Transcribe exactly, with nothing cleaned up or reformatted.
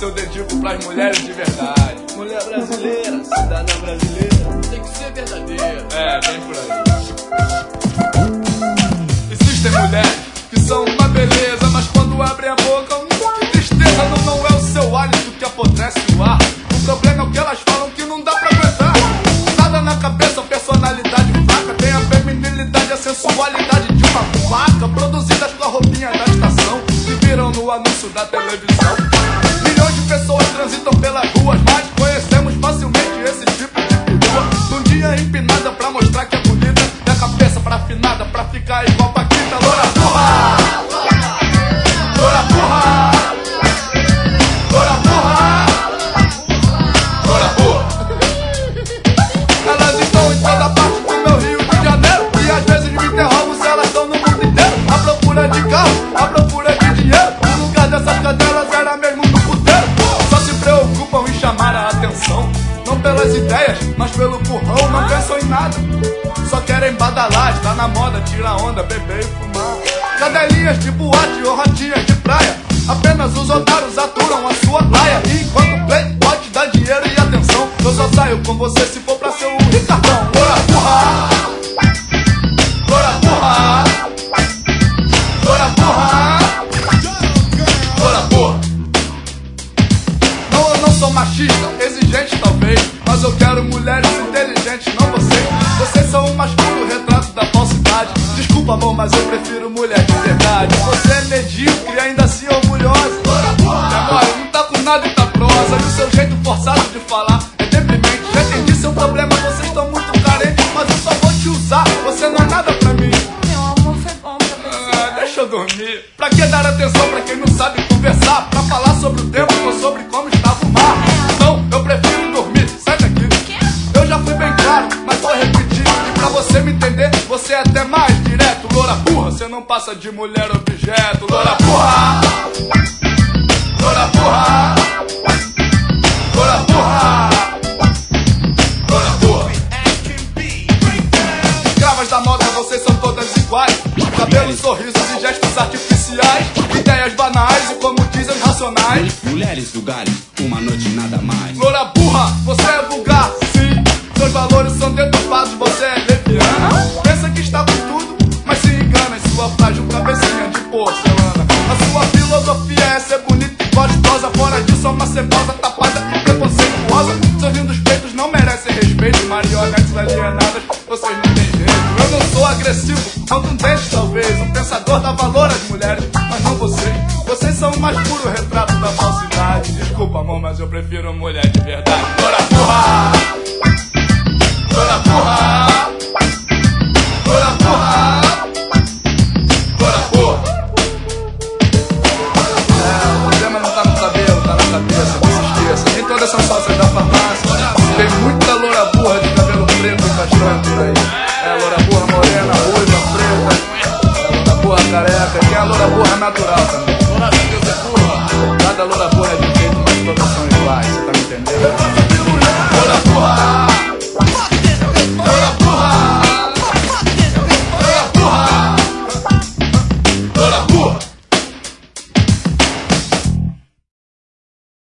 eu dedico pras mulheres de verdade. Mulher brasileira, cidadã brasileira, tem que ser verdadeira. É, bem por aí. Existem mulheres que são uma beleza, mas quando abrem a boca, hum, que tristeza. Não, não é o seu hálito que apodrece o ar. O problema é o que elas falam que não dá pra aguentar. Nada na cabeça, personalidade fraca. Tem a feminilidade, a sensualidade de uma vaca, produzidas com a roupinha da estação, que viram no anúncio da televisão. Milhões de pessoas transitam pelas ruas, mas conhecemos facilmente esse tipo de perua. Num dia empinada pra mostrar que é bonita, e a cabeça pra afinada pra ficar igual Paquita. Loura burra! Loura burra! Loura burra! Loura burra! Elas estão em toda parte do meu Rio de Janeiro, e às vezes me interrogo se elas estão no mundo inteiro, à procura de carro, à procura de dinheiro. O lugar dessas cadelas era mesmo no puteiro. Só se preocupam em chamar a atenção, não pelas ideias, mas pelo currão. Não pensam em nada, só querem badalar. Está na moda, tira onda, beber e fumar. Cadelinhas de boate ou ratinhas de praia, apenas os otários aturam a sua praia. E enquanto o play pode dar dinheiro e atenção, eu só saio com você se for pra ser um Ricardão. Loura burra! Loura burra! Loura burra! Loura burra! Não, eu não sou machista, exigente talvez, mas eu quero mulheres inteligentes, não vocês. Vocês são o mais puro retrato da falsidade. Desculpa, amor, mas eu prefiro mulher de verdade. Você é medíocre e ainda assim orgulhosa. Agora, não tá com nada e tá prosa. E o seu jeito forçado de falar é deprimente. Já entendi seu problema, vocês estão muito carentes, mas eu só vou te usar, você não é nada pra mim. Meu amor, foi bom pra você. Ah, deixa eu dormir. Pra que dar atenção pra quem não sabe conversar? Pra falar sobre o tempo ou sobre como estava o mar? Não, eu prefiro dormir, sai daqui. Eu já fui bem claro, mas vou repetir. E pra você me entender, você é até mais direto. Loura burra, você não passa de mulher objeto. Loura burra! Loura burra! Loura burra! Loura burra! Escravas da moda, vocês são todas iguais. Cabelos, sorrisos e gestos artificiais. Ideias banais e como dizem racionais. Mulheres vulgares, uma noite nada mais. Loura burra, você é vulgar, sim. Seus valores são deturpados, você é leviana. Pensa que está com tudo, mas se engana em sua frágil cabecinha de porcelana. A sua filosofia é ser bonita e gostosa. Fora disso é uma cebosa tapada e preconceituosa. Seus lindos peitos não merecem respeito. Marionetes alienadas, vocês não têm jeito. Eu não sou agressivo, contundente talvez. Um pensador dá valor às mulheres, mas não vocês. Vocês são o mais puro retrato da falsidade. Desculpa, amor, mas eu prefiro mulher de verdade. Loura burra! Loura burra! Loura burra! Loura burra! É, o problema não tá no cabelo, tá na cabeça, não se esqueça. Nem todas são só